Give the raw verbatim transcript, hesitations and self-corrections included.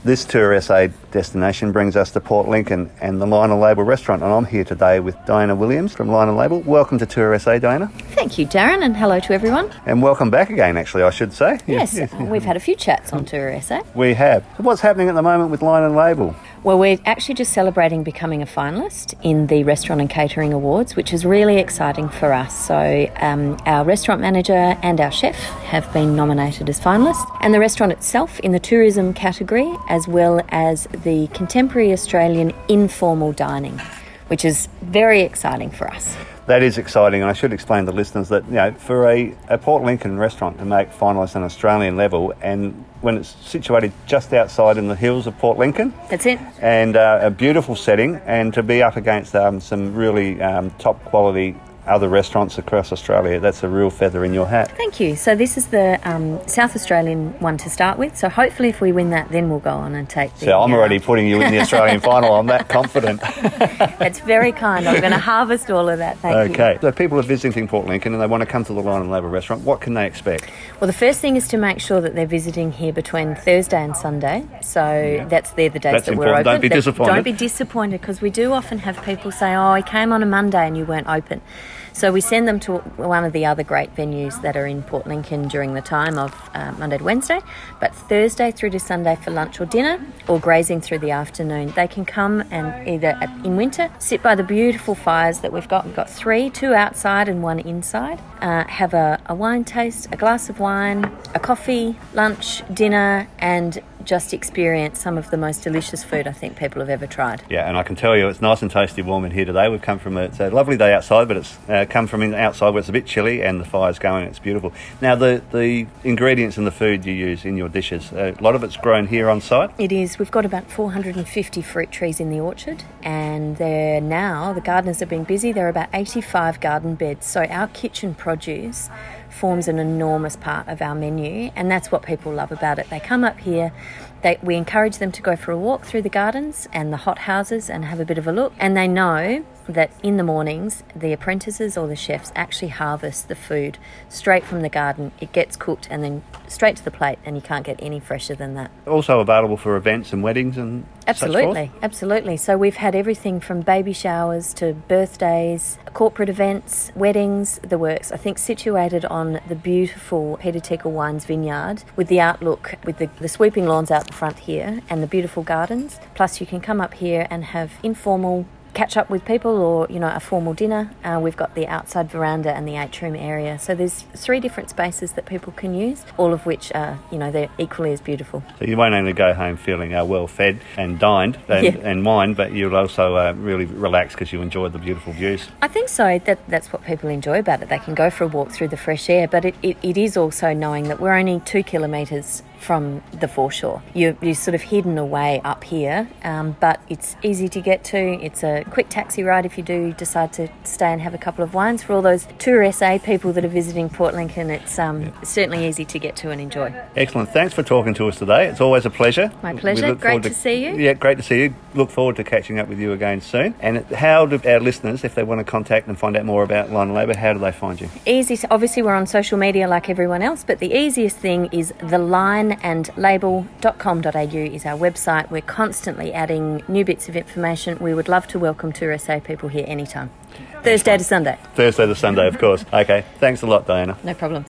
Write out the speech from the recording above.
This Tour S A destination brings us to Port Lincoln and the Lion and Label restaurant, and I'm here today with Diana Williams from Lion and Label. Welcome to Tour S A, Diana. Thank you, Darren, and hello to everyone. And welcome back again, actually, I should say. Yes, yes. We've had a few chats on Tour S A. We have. So what's happening at the moment with Lion and Label? Well, we're actually just celebrating becoming a finalist in the Restaurant and Catering Awards, which is really exciting for us. So um, our restaurant manager and our chef have been nominated as finalists, and the restaurant itself in the tourism category, as well as the contemporary Australian informal dining, which is very exciting for us. That is exciting, and I should explain to listeners that, you know, for a, a Port Lincoln restaurant to make finalists on Australian level, and when it's situated just outside in the hills of Port Lincoln. That's it. And uh, a beautiful setting, and to be up against um, some really um, top quality other restaurants across Australia, that's a real feather in your hat. Thank you. So this is the um, South Australian one to start with. So hopefully if we win that, then we'll go on and take the... So I'm uh, already putting you in the Australian final. I'm that confident. That's very kind. I'm going to harvest all of that. Thank you. Okay. So people are visiting Port Lincoln and they want to come to the Lion and Label restaurant. What can they expect? Well, the first thing is to make sure that they're visiting here between Thursday and Sunday. So yeah. that's they're the days that's that important. we're open. Don't be but disappointed. Don't be disappointed, because we do often have people say, oh, I came on a Monday and you weren't open. So we send them to one of the other great venues that are in Port Lincoln during the time of uh, Monday to Wednesday. But Thursday through to Sunday for lunch or dinner, or grazing through the afternoon, they can come and either at, in winter sit by the beautiful fires that we've got. We've got three, two outside and one inside. Uh, have a, a wine taste, a glass of wine, a coffee, lunch, dinner, and just experience some of the most delicious food I think people have ever tried. Yeah, and I can tell you it's nice and tasty warm in here today. We've come from a, it's a lovely day outside, but it's uh, come from in, outside where it's a bit chilly and the fire's going. It's beautiful. Now, the, the ingredients and the food you use in your dishes, uh, a lot of it's grown here on site? It is. We've got about four hundred fifty fruit trees in the orchard, and they're now, the gardeners have been busy. There are about eighty-five garden beds. So our kitchen produce forms an enormous part of our menu, and that's what people love about it. They come up here, they, we encourage them to go for a walk through the gardens and the hot houses and have a bit of a look, and they know that in the mornings the apprentices or the chefs actually harvest the food straight from the garden. It gets cooked and then straight to the plate, and you can't get any fresher than that. Also available for events and weddings and absolutely, such forth? Absolutely. So we've had everything from baby showers to birthdays, corporate events, weddings, the works. I think situated on the beautiful Peter Tickle Wines vineyard with the outlook, with the, the sweeping lawns out the front here and the beautiful gardens. Plus you can come up here and have informal catch up with people, or, you know, a formal dinner. Uh, we've got the outside veranda and the atrium area. So there's three different spaces that people can use, all of which are, you know, they're equally as beautiful. So you won't only go home feeling uh, well fed and dined and, yeah. and wined, but you'll also uh, really relax because you enjoy the beautiful views. I think so. That that's what people enjoy about it. They can go for a walk through the fresh air, but it, it, it is also knowing that we're only two kilometres from the foreshore. You, you're sort of hidden away up here, um, but it's easy to get to. It's a quick taxi ride if you do decide to stay and have a couple of wines. For all those Tour S A people that are visiting Port Lincoln, it's um, yeah. certainly easy to get to and enjoy. Excellent. Thanks for talking to us today. It's always a pleasure. My pleasure. Great to, to see you. Yeah, great to see you. Look forward to catching up with you again soon. And how do our listeners, if they want to contact and find out more about Lion and Label, how do they find you? Easy. Obviously, we're on social media like everyone else, but the easiest thing is the lion and label dot com dot a u is our website. We're constantly adding new bits of information. We would love to welcome Tour S A people here anytime. Thursday to Sunday. Thursday to Sunday, of course. Okay. Thanks a lot, Diana. No problem.